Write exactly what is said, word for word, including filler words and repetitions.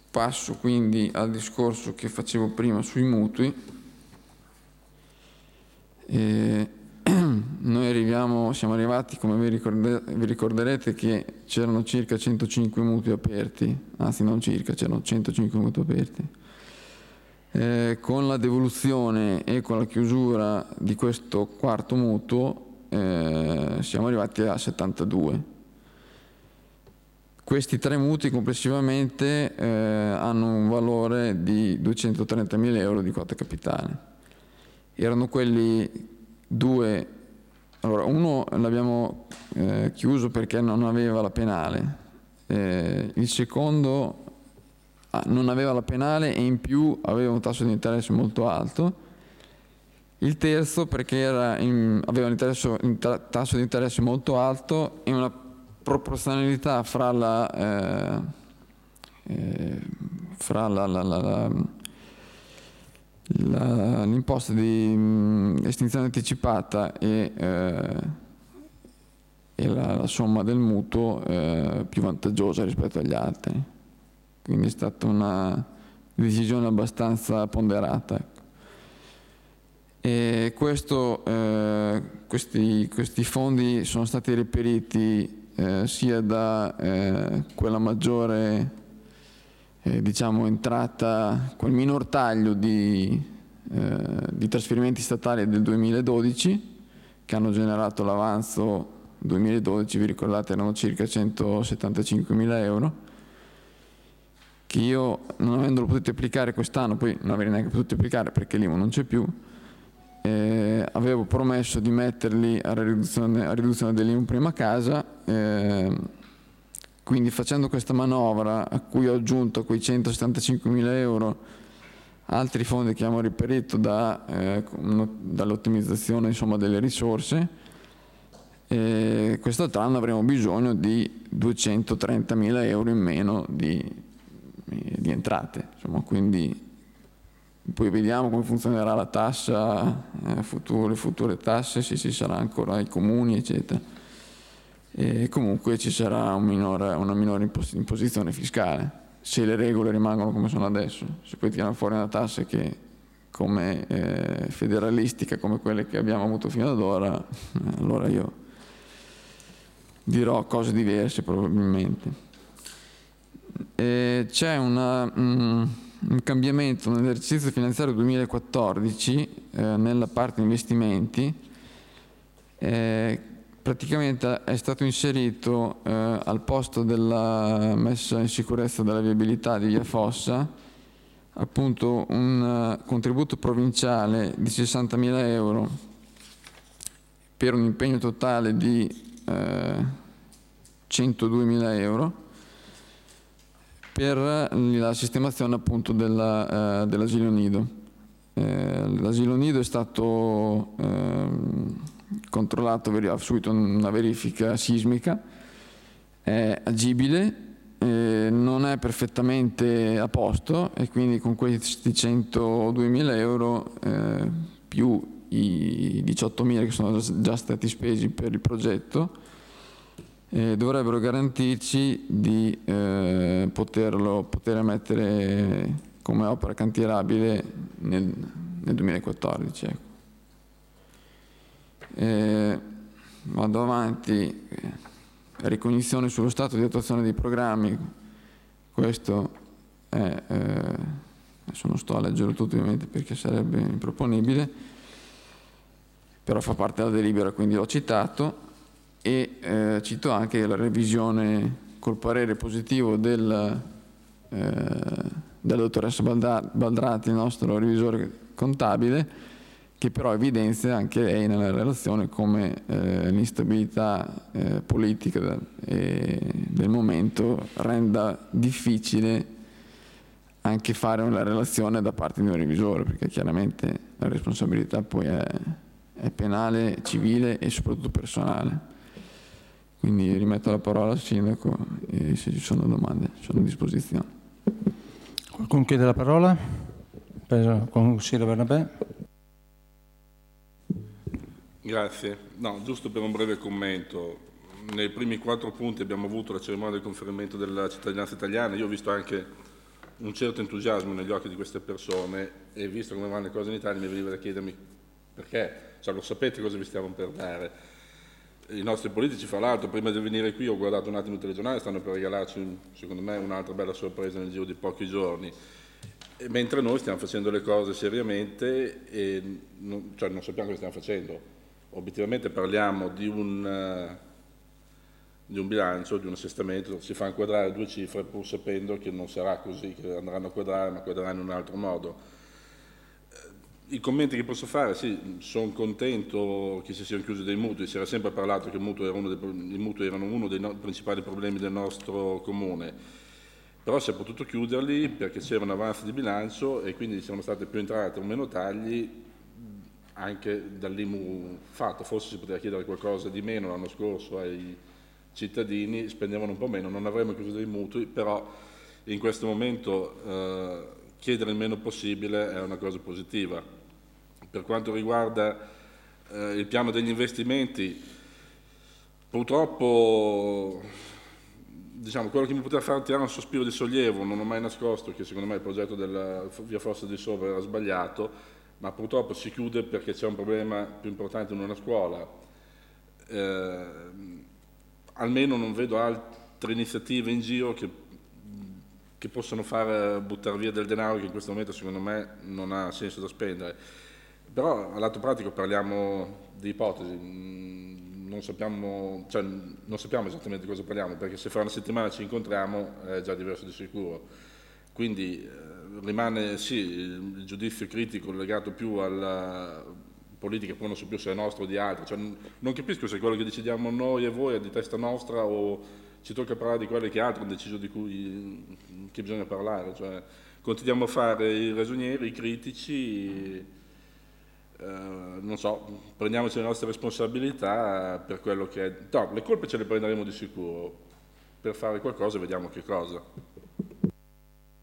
passo quindi al discorso che facevo prima sui mutui. E noi arriviamo, siamo arrivati, come vi, ricorde, vi ricorderete, che c'erano circa centocinque mutui aperti, anzi non circa, c'erano centocinque mutui aperti. Eh, con la devoluzione e con la chiusura di questo quarto mutuo eh, siamo arrivati a settantadue. Questi tre mutui complessivamente eh, hanno un valore di duecentotrentamila euro di quota capitale. Erano quelli due, allora uno l'abbiamo eh, chiuso perché non aveva la penale, eh, il secondo ah, non aveva la penale e in più aveva un tasso di interesse molto alto, il terzo perché era in, aveva un, interesse, un tasso di interesse molto alto e una proporzionalità fra la eh, eh, fra la, la, la, la, la, l'imposta di mh, estinzione anticipata e, eh, e la, la somma del mutuo eh, più vantaggiosa rispetto agli altri. Quindi è stata una decisione abbastanza ponderata. E questo, eh, questi, questi fondi sono stati reperiti Eh, sia da eh, quella maggiore eh, diciamo entrata, quel minor taglio di, eh, di trasferimenti statali del duemiladodici che hanno generato l'avanzo duemiladodici, vi ricordate, erano circa centosettantacinquemila euro, che io, non avendolo potuto applicare quest'anno, poi non avrei neanche potuto applicare perché l'I M U non c'è più, Eh, avevo promesso di metterli a riduzione, a riduzione dell'I M U prima casa, eh, quindi facendo questa manovra a cui ho aggiunto quei centosettantacinquemila euro altri fondi che abbiamo reperito da, eh, dall'ottimizzazione insomma, delle risorse, eh, quest'anno avremo bisogno di duecentotrentamila euro in meno di, di entrate, insomma, quindi poi vediamo come funzionerà la tassa, eh, future, future tasse, se ci sarà ancora ai comuni, eccetera. E comunque ci sarà un minore, una minore imposizione fiscale, se le regole rimangono come sono adesso. Se poi tirano fuori una tassa che come eh, federalistica, come quelle che abbiamo avuto fino ad ora, eh, allora io dirò cose diverse probabilmente. E c'è una... Mm, un cambiamento nell'esercizio finanziario duemilaquattordici eh, nella parte investimenti, eh, praticamente è stato inserito eh, al posto della messa in sicurezza della viabilità di Via Fossa appunto un uh, contributo provinciale di sessantamila euro per un impegno totale di eh, centoduemila euro per la sistemazione appunto della, eh, dell'asilo nido. Eh, l'asilo nido è stato eh, controllato, ha subito una verifica sismica, è agibile, eh, non è perfettamente a posto e quindi con questi centoduemila euro eh, più i diciottomila che sono già stati spesi per il progetto, Eh, dovrebbero garantirci di eh, poterlo poter mettere come opera cantierabile nel, nel duemilaquattordici. Ecco. Eh, vado avanti, ricognizione sullo stato di attuazione dei programmi, questo è, eh, adesso non sto a leggerlo tutto ovviamente perché sarebbe improponibile, però fa parte della delibera quindi l'ho citato. E eh, cito anche la revisione col parere positivo del, eh, della dottoressa Baldrati, il nostro revisore contabile, che però evidenzia anche lei nella relazione come eh, l'instabilità eh, politica del, eh, del momento renda difficile anche fare una relazione da parte di un revisore, perché chiaramente la responsabilità poi è, è penale, civile e soprattutto personale. Quindi rimetto la parola al Sindaco e se ci sono domande sono a disposizione. Qualcuno chiede la parola? Per consigliere Bernabé. Grazie. No, giusto per un breve commento. Nei primi quattro punti abbiamo avuto la cerimonia del conferimento della cittadinanza italiana. Io ho visto anche un certo entusiasmo negli occhi di queste persone e visto come vanno le cose in Italia mi veniva da chiedermi perché, cioè, lo sapete cosa vi stiamo per dare. I nostri politici, fra l'altro, prima di venire qui ho guardato un attimo il telegiornale, stanno per regalarci, secondo me, un'altra bella sorpresa nel giro di pochi giorni. E mentre noi stiamo facendo le cose seriamente e non, cioè non sappiamo cosa stiamo facendo. Obiettivamente parliamo di un, uh, di un bilancio, di un assestamento, si fa inquadrare due cifre pur sapendo che non sarà così, che andranno a quadrare, ma quadreranno in un altro modo. I commenti che posso fare, sì, sono contento che si siano chiusi dei mutui, si era sempre parlato che il mutuo era uno dei, i mutui erano uno dei no, principali problemi del nostro comune, però si è potuto chiuderli perché c'era un avanzo di bilancio e quindi c'erano state più entrate o meno tagli anche dall'I M U fatto, forse si poteva chiedere qualcosa di meno l'anno scorso ai cittadini, spendevano un po' meno, non avremmo chiuso dei mutui, però in questo momento eh, chiedere il meno possibile è una cosa positiva. Per quanto riguarda eh, il piano degli investimenti, purtroppo diciamo, quello che mi poteva fare tirare un sospiro di sollievo, non ho mai nascosto che secondo me il progetto della via Fossa di Sopra era sbagliato, ma purtroppo si chiude perché c'è un problema più importante in una scuola. Eh, almeno non vedo altre iniziative in giro che, che possano far buttare via del denaro che in questo momento secondo me non ha senso da spendere. Però all'atto pratico parliamo di ipotesi, non sappiamo, cioè, non sappiamo esattamente di cosa parliamo, perché se fra una settimana ci incontriamo è già diverso di sicuro. Quindi eh, rimane sì il giudizio critico legato più alla politica, poi non so più se è nostro o di altri, cioè, non capisco se quello che decidiamo noi e voi è di testa nostra o ci tocca parlare di quelli che altri hanno deciso di cui che bisogna parlare. Cioè, continuiamo a fare i ragionieri, i critici. Uh, non so, prendiamoci le nostre responsabilità per quello che è. No, le colpe ce le prenderemo di sicuro, per fare qualcosa vediamo che cosa.